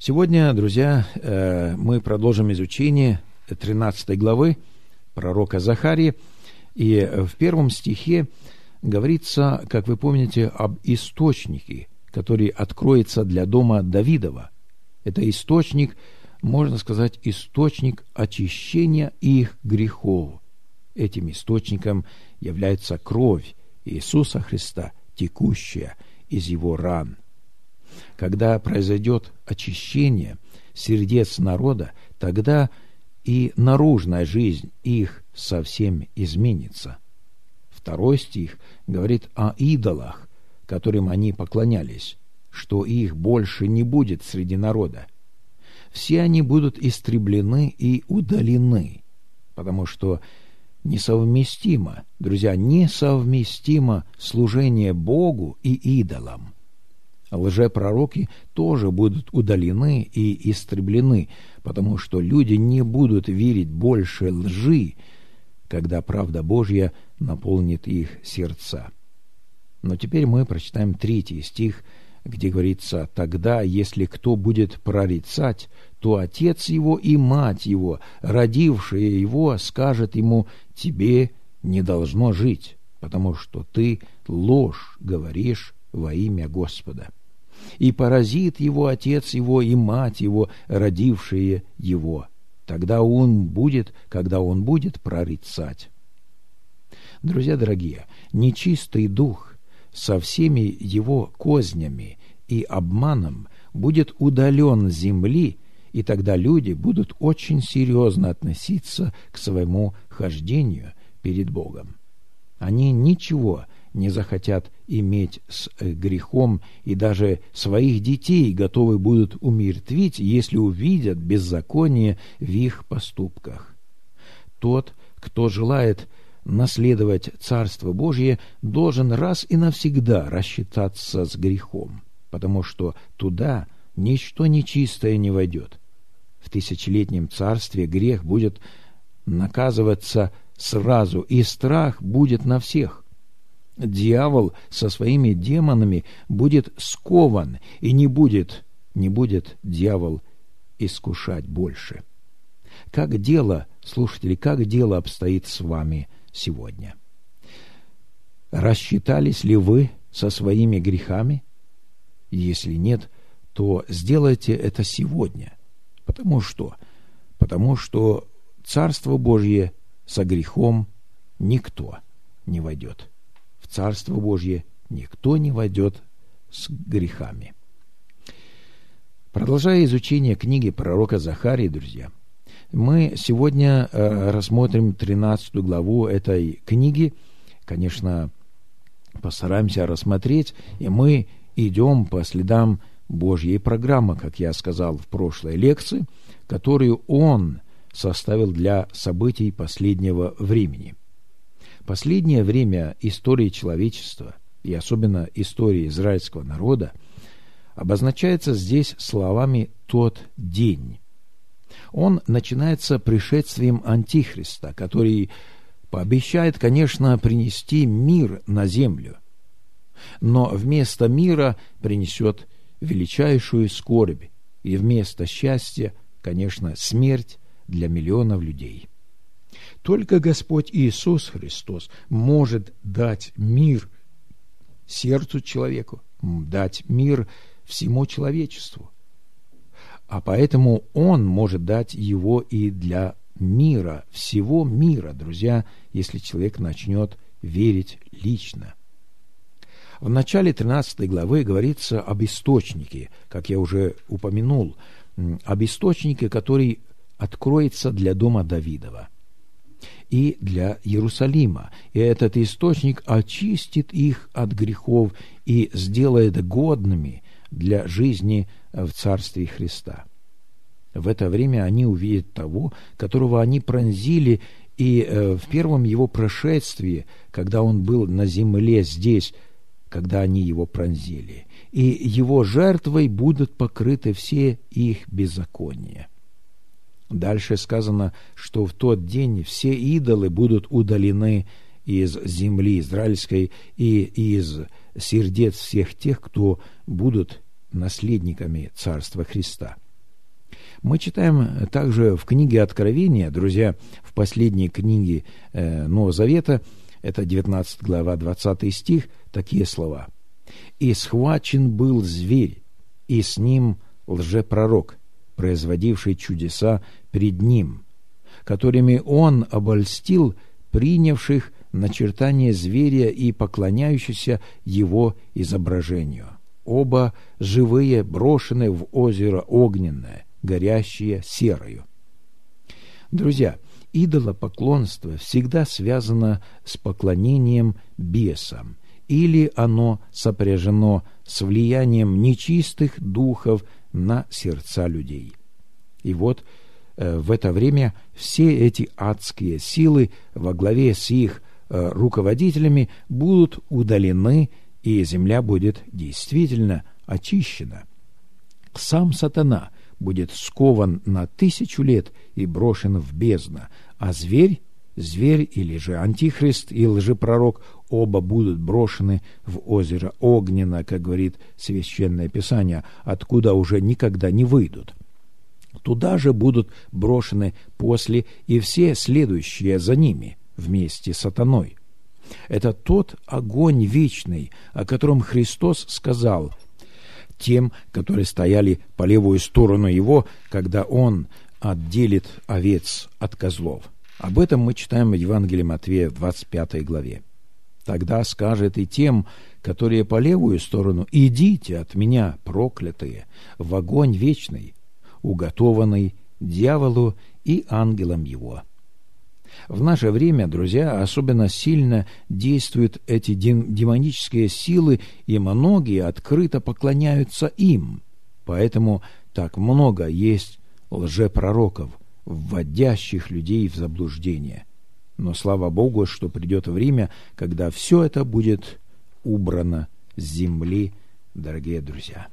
Сегодня, друзья, мы продолжим изучение 13 главы пророка Захарии. И в 1 стихе говорится, как вы помните, об источнике, который откроется для дома Давидова. Это источник, можно сказать, источник очищения их грехов. Этим источником является кровь Иисуса Христа, текущая из его ран. Когда произойдет очищение сердец народа, тогда и наружная жизнь их совсем изменится. 2 стих говорит о идолах, которым они поклонялись, что их больше не будет среди народа. Все они будут истреблены и удалены, потому что несовместимо, друзья, несовместимо служение Богу и идолам. Лжепророки тоже будут удалены и истреблены, потому что люди не будут верить больше лжи, когда правда Божья наполнит их сердца. Но теперь мы прочитаем 3 стих, где говорится: «Тогда, если кто будет прорицать, то отец его и мать его, родившие его, скажет ему: тебе не должно жить, потому что ты ложь говоришь во имя Господа. И поразит его отец его и мать его, родившие его, тогда он будет, когда он будет прорицать». Друзья дорогие, нечистый дух со всеми его кознями и обманом будет удален с земли, и тогда люди будут очень серьезно относиться к своему хождению перед Богом. Они ничего не захотят иметь с грехом, и даже своих детей готовы будут умертвить, если увидят беззаконие в их поступках. Тот, кто желает наследовать Царство Божье, должен раз и навсегда рассчитаться с грехом, потому что туда ничто нечистое не войдет. В тысячелетнем царстве грех будет наказываться сразу, и страх будет на всех. Дьявол со своими демонами будет скован, и не будет дьявол искушать больше. Как дело, слушатели, как дело обстоит с вами сегодня? Рассчитались ли вы со своими грехами? Если нет, то сделайте это сегодня. Потому что Царство Божье со грехом никто не войдет. В Царство Божье никто не войдет с грехами. Продолжая изучение книги пророка Захарии, друзья, мы сегодня рассмотрим 13 главу этой книги. Конечно, постараемся рассмотреть, и мы идем по следам Божьей программы, как я сказал в прошлой лекции, которую Он составил для событий последнего времени. Последнее время истории человечества, и особенно истории израильского народа, обозначается здесь словами «тот день». Он начинается пришествием Антихриста, который пообещает, конечно, принести мир на землю, но вместо мира принесет величайшую скорбь, и вместо счастья, конечно, смерть для миллионов людей. Только Господь Иисус Христос может дать мир сердцу человеку, дать мир всему человечеству. А поэтому Он может дать его и для мира, всего мира, друзья, если человек начнет верить лично. В начале 13 главы говорится об источнике, как я уже упомянул, об источнике, который откроется для дома Давидова и для Иерусалима. И этот источник очистит их от грехов и сделает годными для жизни в Царстве Христа. В это время они увидят того, которого они пронзили, и в первом его прошествии, когда он был на земле здесь, когда они его пронзили, и его жертвой будут покрыты все их беззакония. Дальше сказано, что в тот день все идолы будут удалены из земли израильской и из сердец всех тех, кто будут наследниками Царства Христа. Мы читаем также в книге Откровения, друзья, в последней книге Нового Завета, это 19 глава, 20 стих, такие слова. «И схвачен был зверь, и с ним лжепророк, производивший чудеса пред ним, которыми он обольстил принявших начертание зверя и поклоняющихся его изображению. Оба живые брошены в озеро огненное, горящее серою». Друзья, идолопоклонство всегда связано с поклонением бесам, или оно сопряжено с влиянием нечистых духов на сердца людей. И вот в это время все эти адские силы во главе с их руководителями будут удалены, и земля будет действительно очищена. Сам сатана будет скован на 1000 лет и брошен в бездну, а зверь или же антихрист и лжепророк оба будут брошены в озеро огненно, как говорит Священное Писание, откуда уже никогда не выйдут. Туда же будут брошены после и все следующие за ними вместе с сатаной. Это тот огонь вечный, о котором Христос сказал тем, которые стояли по левую сторону Его, когда Он отделит овец от козлов. Об этом мы читаем в Евангелии Матфея в 25 главе. «Тогда скажет и тем, которые по левую сторону: идите от меня, проклятые, в огонь вечный, уготованный дьяволу и ангелам его». В наше время, друзья, особенно сильно действуют эти демонические силы, и многие открыто поклоняются им. Поэтому так много есть лжепророков, вводящих людей в заблуждение. Но слава Богу, что придет время, когда все это будет убрано с земли, дорогие друзья.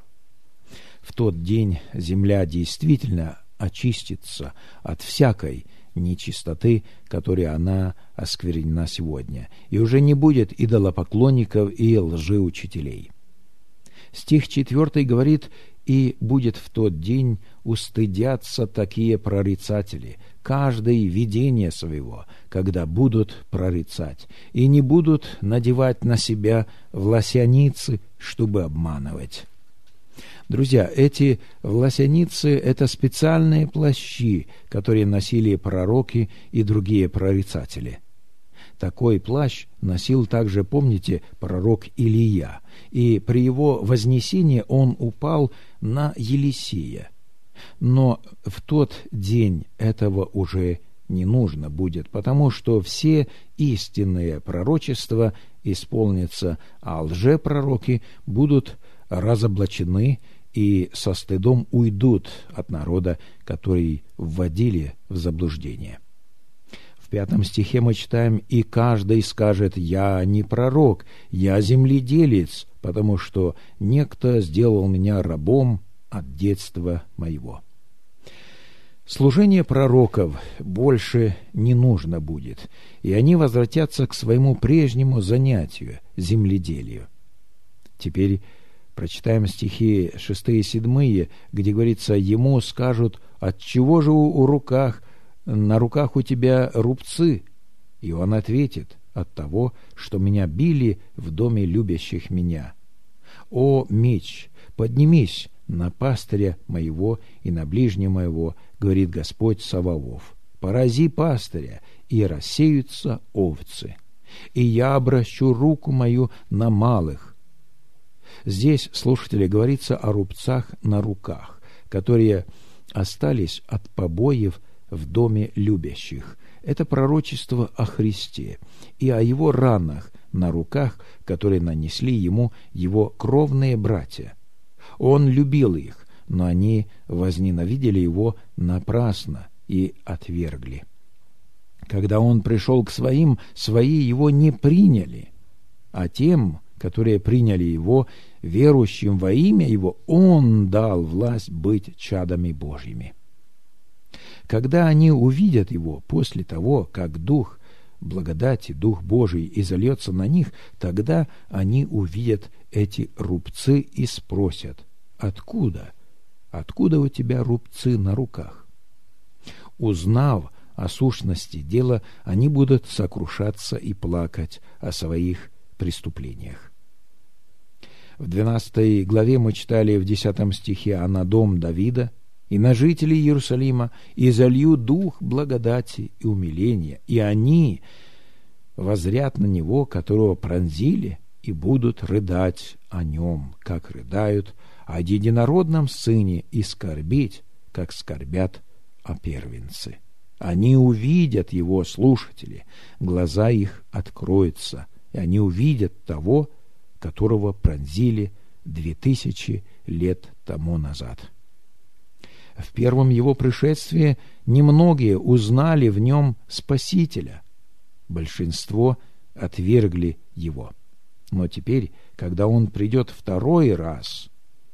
В тот день земля действительно очистится от всякой нечистоты, которой она осквернена сегодня, и уже не будет идолопоклонников и лжеучителей. Стих 4 говорит: «И будет в тот день устыдятся такие прорицатели, каждое видение своего, когда будут прорицать, и не будут надевать на себя власяницы, чтобы обманывать». Друзья, эти власяницы – это специальные плащи, которые носили пророки и другие прорицатели. Такой плащ носил также, помните, пророк Илия, и при его вознесении он упал на Елисея. Но в тот день этого уже не нужно будет, потому что все истинные пророчества исполнятся, а лжепророки будут разоблачены и со стыдом уйдут от народа, который вводили в заблуждение. В 5 стихе мы читаем: «И каждый скажет: я не пророк, я земледелец, потому что некто сделал меня рабом от детства моего». Служение пророков больше не нужно будет, и они возвратятся к своему прежнему занятию – земледелию. Теперь прочитаем стихи 6 и 7, где говорится: «Ему скажут: отчего же на руках у тебя рубцы?» И он ответит: от того, что меня били в доме любящих меня. «О, меч, поднимись на пастыря моего и на ближнего моего, говорит Господь Саваоф. Порази пастыря, и рассеются овцы, и я обращу руку мою на малых». Здесь, слушатели, говорится о рубцах на руках, которые остались от побоев в доме любящих. Это пророчество о Христе и о его ранах на руках, которые нанесли ему его кровные братья. Он любил их, но они возненавидели его напрасно и отвергли. Когда он пришел к своим, свои его не приняли, а тем, которые приняли его, верующим во имя его, он дал власть быть чадами Божьими. Когда они увидят его после того, как Дух благодати, Дух Божий изольется на них, тогда они увидят эти рубцы и спросят: откуда? откуда у тебя рубцы на руках? Узнав о сущности дела, они будут сокрушаться и плакать о своих преступлениях. В 12 главе мы читали в 10 стихе: «А на дом Давида и на жителей Иерусалима и залью дух благодати и умиления, и они воззрят на него, которого пронзили, и будут рыдать о нем, как рыдают о единородном сыне, и скорбеть, как скорбят о первенце. Они увидят его, слушатели, глаза их откроются, и они увидят того, которого пронзили 2000 лет тому назад». В первом его пришествии немногие узнали в нем Спасителя. Большинство отвергли его. Но теперь, когда он придет второй раз,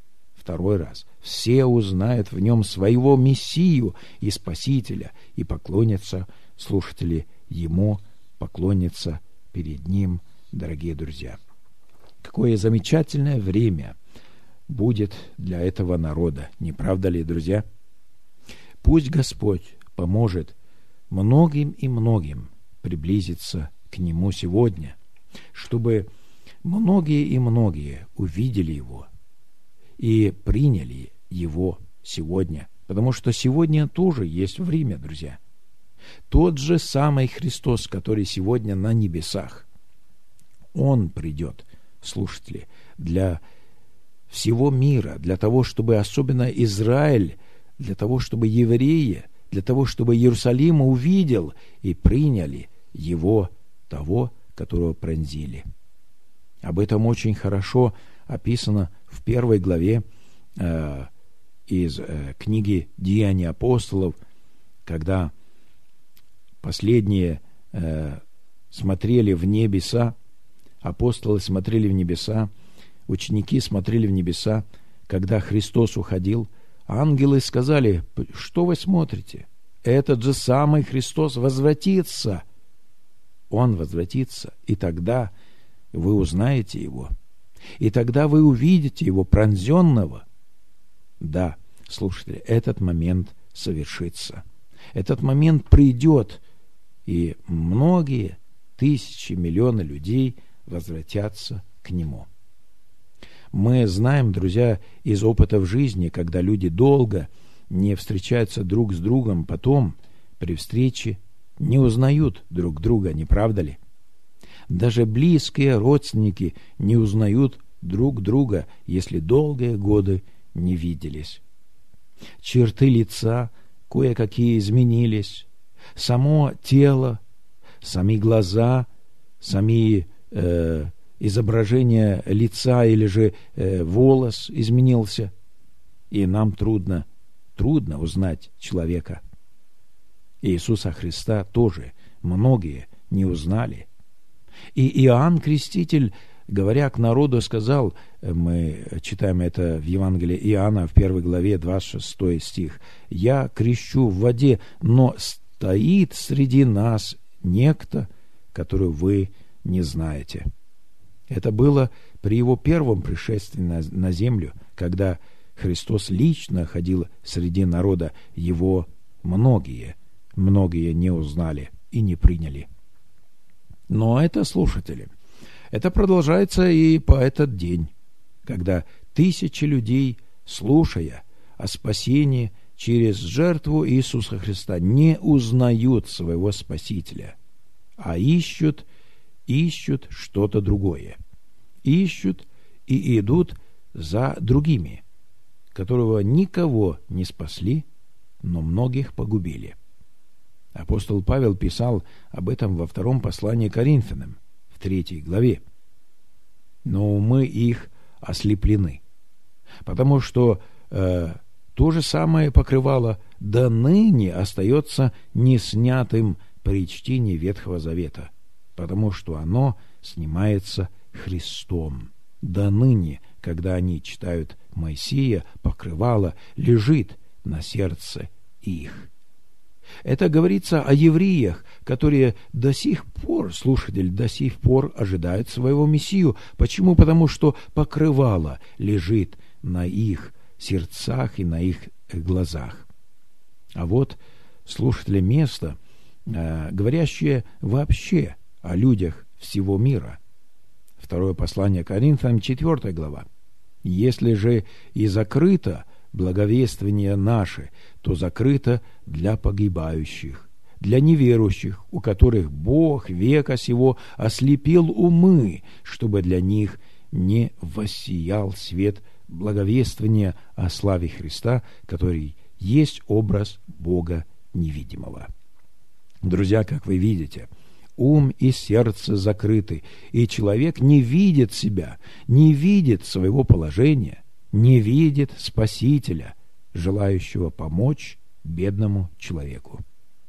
все узнают в нем своего Мессию и Спасителя и поклонятся, слушатели, ему, поклонятся перед ним, дорогие друзья. Какое замечательное время будет для этого народа, не правда ли, друзья? Пусть Господь поможет многим и многим приблизиться к Нему сегодня, чтобы многие и многие увидели Его и приняли Его сегодня, потому что сегодня тоже есть время, друзья. Тот же самый Христос, который сегодня на небесах, Он придет, слушатели, для всего мира, для того, чтобы особенно Израиль, для того, чтобы евреи, для того, чтобы Иерусалим увидел и приняли Его, того, которого пронзили. Об этом очень хорошо описано в 1 главе из книги «Деяния апостолов», когда последние смотрели в небеса, апостолы смотрели в небеса, ученики смотрели в небеса, когда Христос уходил. Ангелы сказали: что вы смотрите? Этот же самый Христос возвратится. Он возвратится, и тогда вы узнаете Его. И тогда вы увидите Его пронзенного. Да, слушатели, этот момент совершится. Этот момент придет, и многие тысячи, миллионы людей возвратятся к Нему. Мы знаем, друзья, из опыта в жизни, когда люди долго не встречаются друг с другом, потом при встрече не узнают друг друга, не правда ли? Даже близкие родственники не узнают друг друга, если долгие годы не виделись. Черты лица кое-какие изменились, само тело, сами глаза, сами изображение лица или же волос изменился, и нам трудно узнать человека. Иисуса Христа тоже многие не узнали. И Иоанн Креститель, говоря к народу, сказал, мы читаем это в Евангелии Иоанна в 1 главе 26 стих: «Я крещу в воде, но стоит среди нас некто, которого вы не знаете». Это было при Его первом пришествии на землю, когда Христос лично ходил среди народа. Его многие не узнали и не приняли. Но это, слушатели, это продолжается и по этот день, когда тысячи людей, слушая о спасении через жертву Иисуса Христа, не узнают своего Спасителя, а ищут что-то другое. Ищут и идут за другими, которого никого не спасли, но многих погубили. Апостол Павел писал об этом во 2 послании к Коринфянам, в 3 главе. «Но умы их ослеплены, потому что то же самое покрывало до ныне остается неснятым при чтении Ветхого Завета, потому что оно снимается Христом. До ныне, когда они читают Моисея, покрывало лежит на сердце их». Это говорится о евреях, которые до сих пор, слушатель, до сих пор ожидают своего Мессию. Почему? Потому что покрывало лежит на их сердцах и на их глазах. А вот, слушатели, место, говорящее вообще о людях всего мира. Второе послание Коринфянам, 4 глава. «Если же и закрыто благовествие наше, то закрыто для погибающих, для неверующих, у которых Бог века сего ослепил умы, чтобы для них не воссиял свет благовествования о славе Христа, который есть образ Бога невидимого». Друзья, как вы видите, ум и сердце закрыты, и человек не видит себя, не видит своего положения, не видит Спасителя, желающего помочь бедному человеку.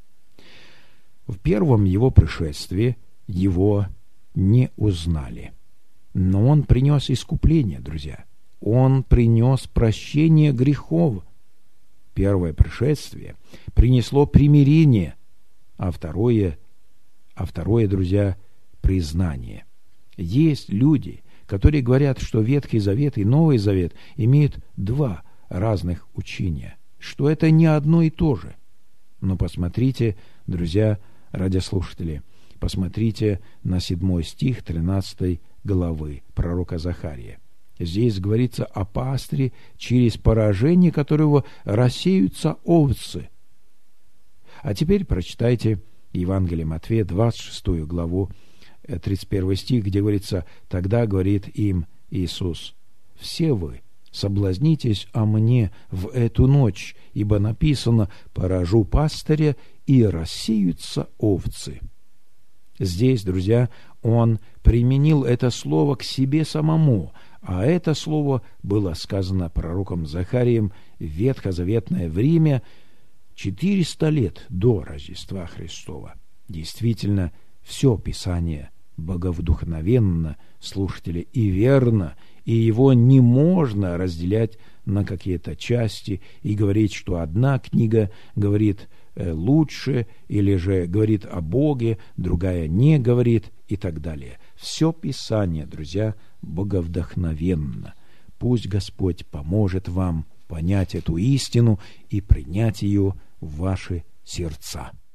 В первом его пришествии его не узнали, но он принес искупление, друзья. Он принес прощение грехов. Первое пришествие принесло примирение, а второе, друзья, признание. Есть люди, которые говорят, что Ветхий Завет и Новый Завет имеют два разных учения, что это не одно и то же. Но посмотрите, друзья, радиослушатели, посмотрите на 7 стих 13 главы пророка Захария. Здесь говорится о пастыре, через поражение которого рассеются овцы. А теперь прочитайте Евангелие Матфея, 26 главу, 31 стих, где говорится: «Тогда говорит им Иисус: все вы соблазнитесь о мне в эту ночь, ибо написано: поражу пастыря, и рассеются овцы». Здесь, друзья, он применил это слово к себе самому, а это слово было сказано пророком Захарием в ветхозаветное время, 400 лет до Рождества Христова. Действительно, все Писание боговдухновенно, слушатели, и верно, и его не можно разделять на какие-то части и говорить, что одна книга говорит лучше, или же говорит о Боге, другая не говорит, и так далее. Все Писание, друзья, боговдохновенно. Пусть Господь поможет вам понять эту истину и принять ее в ваши сердца.